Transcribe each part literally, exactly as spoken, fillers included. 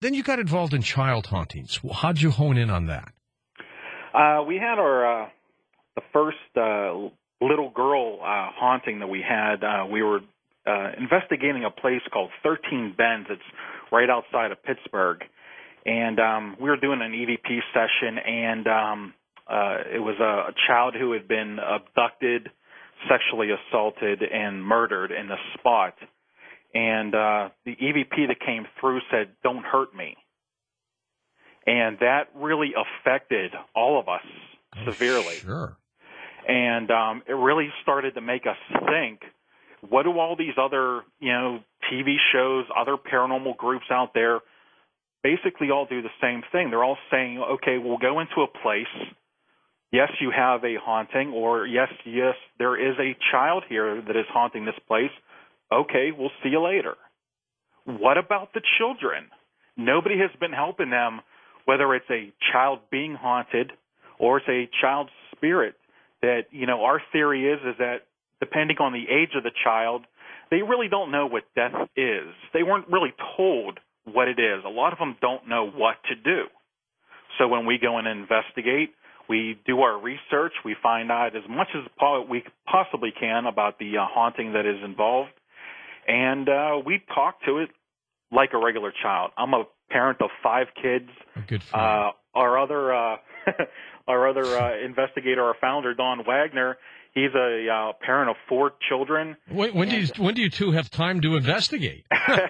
then you got involved in child hauntings. How'd you hone in on that? Uh, we had our uh, the first uh, little girl uh, haunting that we had. Uh, we were uh, investigating a place called thirteen Bends. It's right outside of Pittsburgh. And um, we were doing an E V P session, and um, uh, it was a, a child who had been abducted, sexually assaulted, and murdered in the spot. And uh, the E V P that came through said, "Don't hurt me." And that really affected all of us Oh, severely. Sure. And um, it really started to make us think, what do all these other, you know, T V shows, other paranormal groups out there basically all do the same thing? They're all saying, okay, we'll go into a place. Yes, you have a haunting, or yes, yes, there is a child here that is haunting this place. Okay, we'll see you later. What about the children? Nobody has been helping them, whether it's a child being haunted or it's a child's spirit. That, you know, our theory is, is that depending on the age of the child, they really don't know what death is. They weren't really told what it is. A lot of them don't know what to do. So when we go and investigate, we do our research, we find out as much as we possibly can about the uh, haunting that is involved, and uh, we talk to it like a regular child. I'm a parent of five kids. Good for you. Uh, our other, uh, our other uh, investigator, our founder, Don Wagner, he's a uh, parent of four children. When, when and... do you when do you two have time to investigate?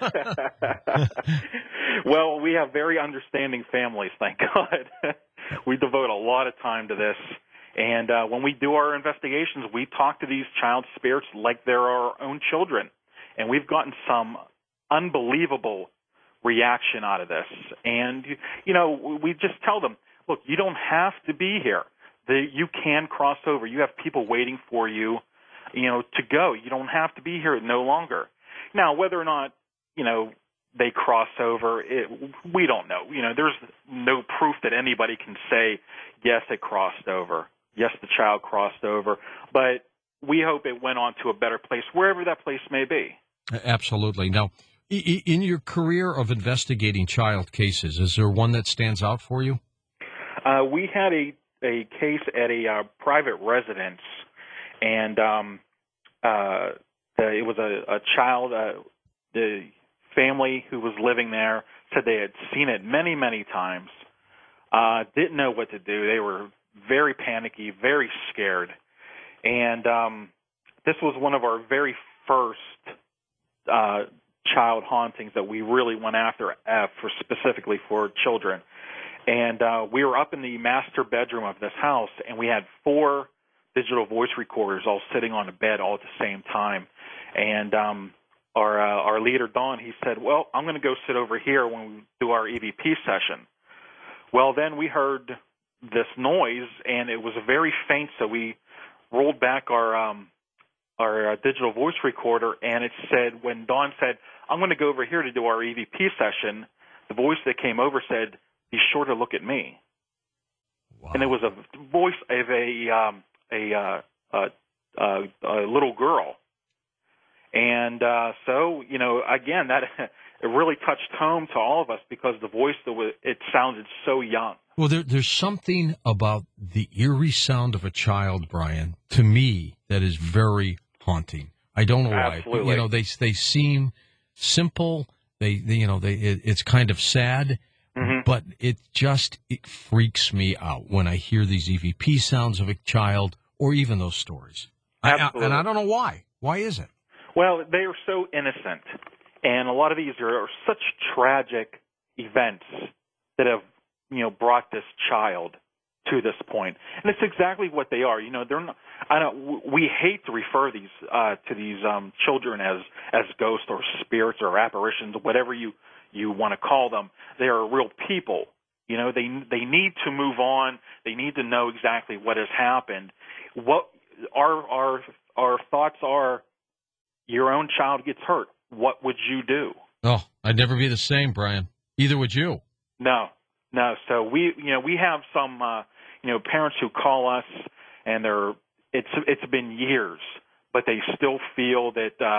Well, we have very understanding families, thank God. We devote a lot of time to this. And uh, when we do our investigations, we talk to these child spirits like they're our own children. And we've gotten some unbelievable reaction out of this. And, you know, we just tell them, look, you don't have to be here. The, you can cross over. You have people waiting for you, you know, to go. You don't have to be here no longer. Now, whether or not, you know, they cross over, it, we don't know. You know, there's no proof that anybody can say, yes, it crossed over. Yes, the child crossed over. But we hope it went on to a better place, wherever that place may be. Absolutely. Now, in your career of investigating child cases, is there one that stands out for you? Uh, we had a, a case at a uh, private residence, and um, uh, the, it was a, a child, uh, the family who was living there said they had seen it many, many times, uh, didn't know what to do. They were very panicky, very scared. And um, this was one of our very first uh, child hauntings that we really went after uh, for specifically for children. And uh, we were up in the master bedroom of this house, and we had four digital voice recorders all sitting on a bed all at the same time. And um, our uh, our leader, Don, he said, well, I'm going to go sit over here when we do our E V P session. Well, then we heard this noise, and it was very faint, so we rolled back our um, our uh, digital voice recorder, and it said, when Don said, I'm going to go over here to do our E V P session, the voice that came over said, be sure to look at me. Wow. And it was a voice of a um, a, uh, uh, uh, a little girl. And uh, so, you know, again, that it really touched home to all of us because the voice, that was, it sounded so young. Well, there, there's something about the eerie sound of a child, Brian, to me, that is very haunting. I don't know why. Absolutely. You know, they they seem simple. They, they you know, they it, it's kind of sad. Mm-hmm. But it just it freaks me out when I hear these E V P sounds of a child or even those stories. Absolutely. I, and I don't know why. Why is it? Well, they are so innocent. And a lot of these are such tragic events that have, you know, brought this child to this point. And it's exactly what they are. You know, they're not, I don't, we hate to refer these uh, to these um, children as, as ghosts or spirits or apparitions, whatever you you want to call them. They are real people. You know, they they need to move on. They need to know exactly what has happened. What our our our thoughts are, your own child gets hurt. What would you do? Oh, I'd never be the same, Brian. Either would you. No, no. So we, you know, we have some, uh, you know, parents who call us, and they're it's it's been years, but they still feel that, um,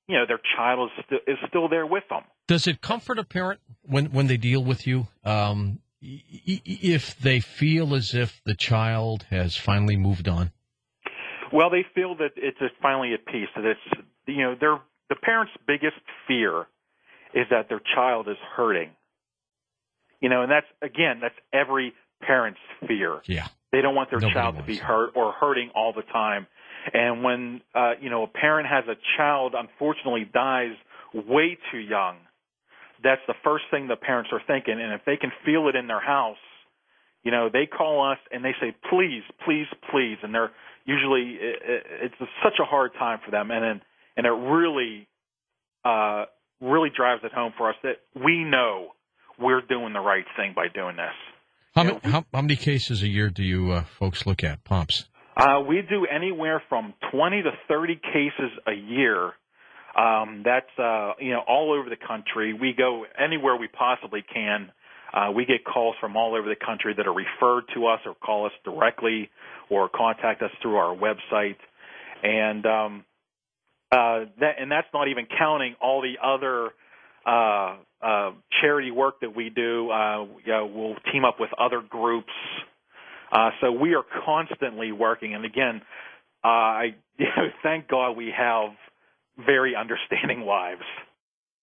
you know, their child is st- is still there with them. Does it comfort a parent when, when they deal with you, um, if they feel as if the child has finally moved on? Well, they feel that it's finally at peace. That it's, you know, their the parents' biggest fear is that their child is hurting. You know, and that's, again, that's every parent's fear. Yeah. They don't want their Nobody child to be that. hurt or hurting all the time. And when, uh, you know, a parent has a child, unfortunately dies way too young, that's the first thing the parents are thinking. And if they can feel it in their house, you know, they call us and they say, please, please, please. And they're usually, it, it's such a hard time for them. And then, and it really, uh, really drives it home for us that we know we're doing the right thing by doing this. How, You many, know, we, how, how many cases a year do you uh, folks look at, Pomps? Uh, we do anywhere from twenty to thirty cases a year. Um, that's, uh, you know, all over the country. We go anywhere we possibly can. Uh, we get calls from all over the country that are referred to us or call us directly or contact us through our website. And, um, uh, that, and that's not even counting all the other, uh, uh, charity work that we do. Uh, you know, we'll team up with other groups. Uh, so we are constantly working. And again, uh, I you know, thank God we have very understanding wives.